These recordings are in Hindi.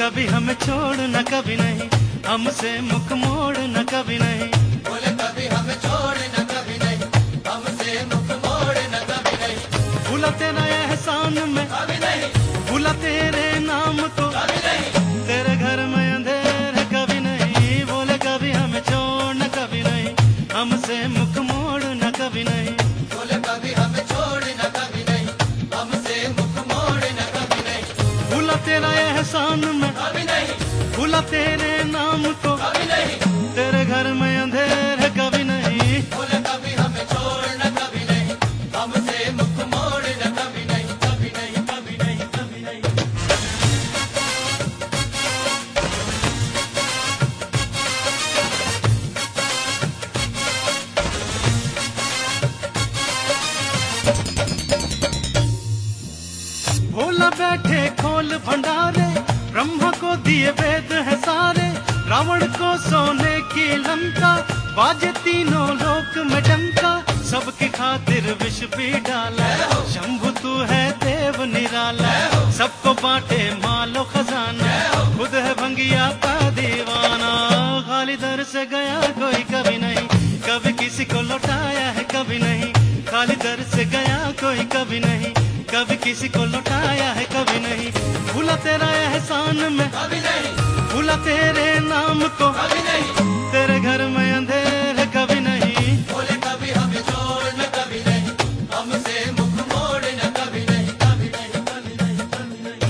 कभी हमें छोड़ न कभी नहीं, हमसे मुख मोड़ न कभी नहीं। बोले कभी हमें छोड़ न कभी नहीं, हमसे मुख मोड़ न कभी नहीं। भूला तेरा एहसान में कभी नहीं, भूला तेरे नाम को कभी नहीं। तेरे घर में अंधेर है कभी नहीं। बोले कभी हमें छोड़ न कभी नहीं, हमसे मुख मोड़ न कभी नहीं। बोले कभी हमें छोड़ न कभी नहीं, हमसे मुख मोड़ न कभी नहीं। भूला तेरा एहसान में कभी नहीं, भूला तेरे नाम को कभी नहीं। तेरे घर में अंधेर है कभी नहीं। बोले कभी हमें छोड़ न कभी नहीं, हमसे मुख मोड़ न कभी नहीं, कभी नहीं, कभी नहीं, कभी नहीं। भोला बैठे खोल भंडारे, ब्रह्मा को दिए वेद है सारे। रावण को सोने की लंका, बाजे तीनों लोक में डंका। सबकी खातिर विष भी डाला, शंभु तू है देव निराला। सबको बांटे मालो खजाना, खुद है भंगिया का दीवाना। खाली दर से गया कोई कभी नहीं, कभी किसी को लौटाया है कभी नहीं। खाली दर से गया कोई कभी नहीं, कभी किसी को लौटाया है कभी नहीं। भूला तेरा एहसान में कभी नहीं, भूला तेरे नाम को कभी नहीं। तेरे घर में अंधेर है कभी नहीं। बोले कभी हमें छोड़ न कभी नहीं, हमसे मुख मोड़ न कभी नहीं, कभी नहीं, कभी नहीं, कभी नहीं।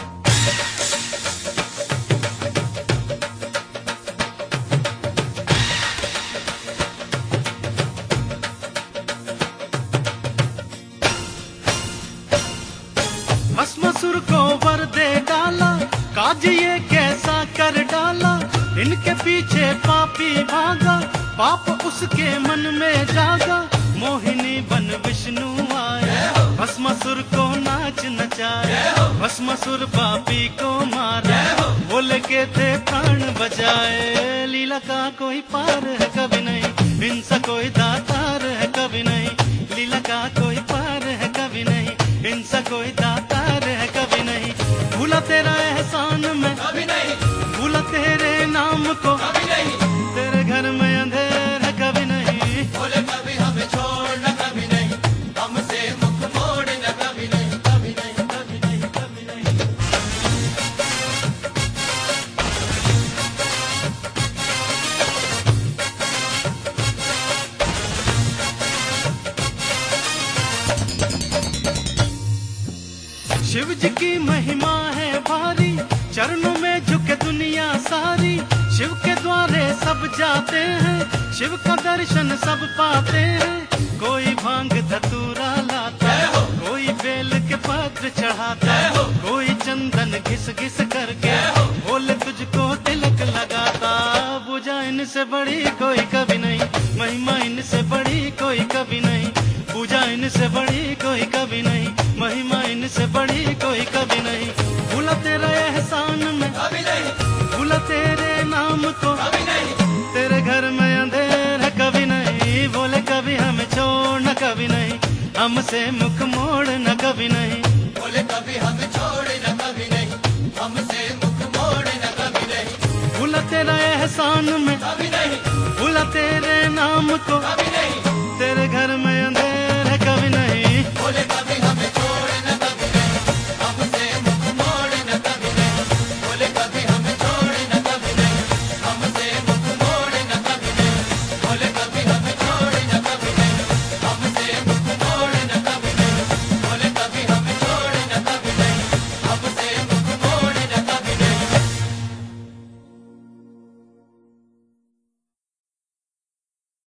भस्मासुर को वर दे डाला, काज ये कैसा कर डाला। इनके पीछे पापी भागा, पाप उसके मन में जागा। मोहिनी बन विष्णु आए, भस्मासुर को नाच नचाए। भस्मासुर पापी को मारा, बोले के थे प्राण बजाए। लीला का कोई पार है कभी नहीं, हिंसा कोई दातार है कभी नहीं। लीला का कोई पार है कभी नहीं, हिंसा कोई दातार है कभी नहीं। भूला तेरा एहसान में कभी नहीं, भूला तेरे नाम को कभी नहीं। तेरे घर में अंधेर है कभी नहीं। बोले कभी हमें छोड़ न कभी नहीं, हमसे मुख मोड़ न कभी नहीं, कभी नहीं, कभी नहीं, कभी नहीं। शिव जी की महिमा है भारी, चरणों में झुके दुनिया सारी। शिव के द्वारे सब जाते हैं, शिव का दर्शन सब पाते हैं। कोई भांग धतूरा लाता, कोई बेल के पत्र चढ़ाता, कोई चंदन घिस घिस करके बोले तुझको तिलक लगाता। पूजा इनसे बड़ी कोई कभी नहीं, महिमा इनसे बड़ी कोई कभी नहीं। पूजा इनसे बड़ी कोई कभी नहीं, महिमा इनसे बड़ी कोई कभी नहीं। भूला तेरा एहसान में कभी नहीं, भूला तेरे नाम को कभी नहीं। तेरे घर में अंधेर है कभी नहीं। बोले कभी हमें छोड़ न कभी नहीं, हमसे मुख मोड़ न कभी नहीं। बोले कभी हमें छोड़ न कभी नहीं, हमसे मुख मोड़ न कभी नहीं। भूला तेरा एहसान में कभी नहीं, भूला तेरे नाम को कभी नहीं। तेरे घर में